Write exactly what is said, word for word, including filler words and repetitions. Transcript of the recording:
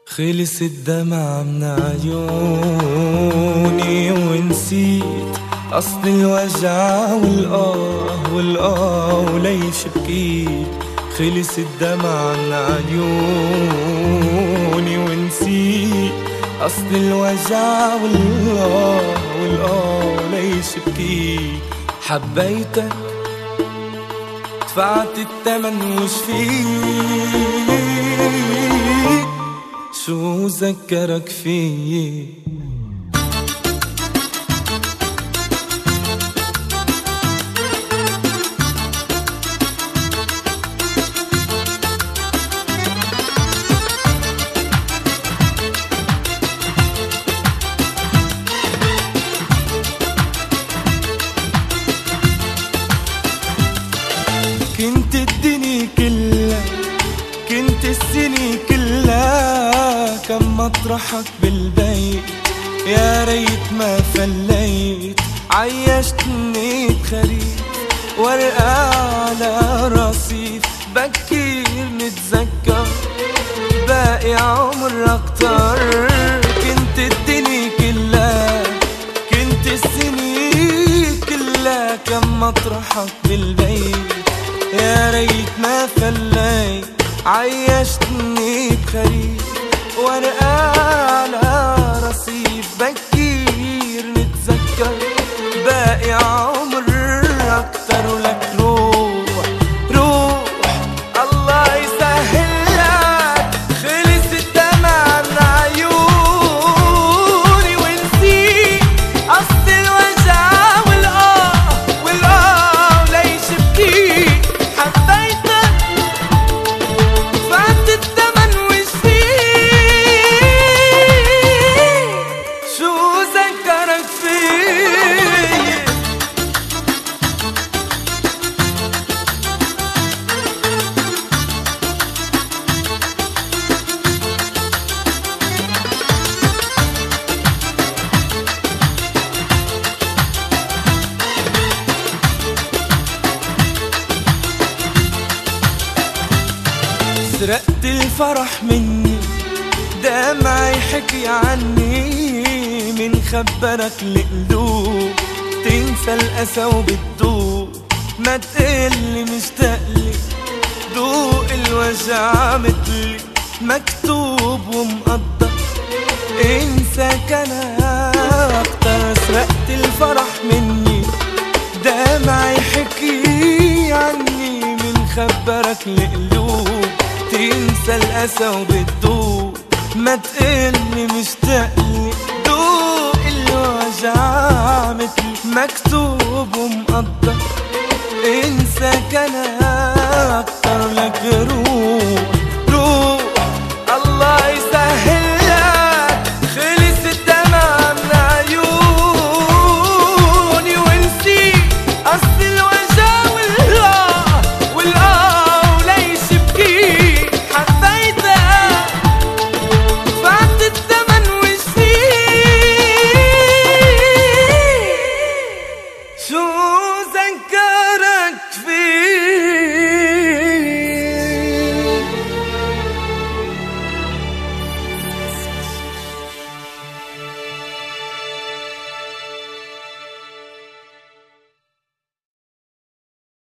خلص الدمع من عيوني ونسيت أصل الوجع والآه والآه وليش بكيت. خلص الدمع من عيوني ونسيت أصل الوجع والآه والآه وليش بكيت. حبيتك دفعت التمن وش فيك، شو ذكرك فيي. كنت الدنيا كلها، كنت السنة كلها، كم مطرحك بالبيت يا ريت ما فليت. عيشتني بخريف ورقة على رصيف، بكير نتذكر باقي عمر أكتر. كنت الدنيا كلها، كنت السنة كلها، كم مطرحك بالبيت يا ريت ما فليت. عيشتني بخريف ورقة على رصيف، بكير نتذكر باقي عمر أكتر. ولك روح روح الله يسهل لك. خلص الدمع من عيوني ونسيت أصل الوجع والآه والآه وليش بكيت. حبيتك دفعت التمن وش فيك، شو ذكرك فيي. سرقت الفرح مني، دمعي حكي عني، من خبرك القلوب تنسى الأسى وبتدوب. ما تقلي مشتاقلي، دوق الوجع متلي، مكتوب ومقدر انساك انا اكتر. سرقت الفرح مني، دمعي حكي عني، من خبرك القلوب تنسى الأسى وبتدوب. ما تقلي مشتاقلي، دوق الوجع متلي، مكتوب ومقدر انساك انا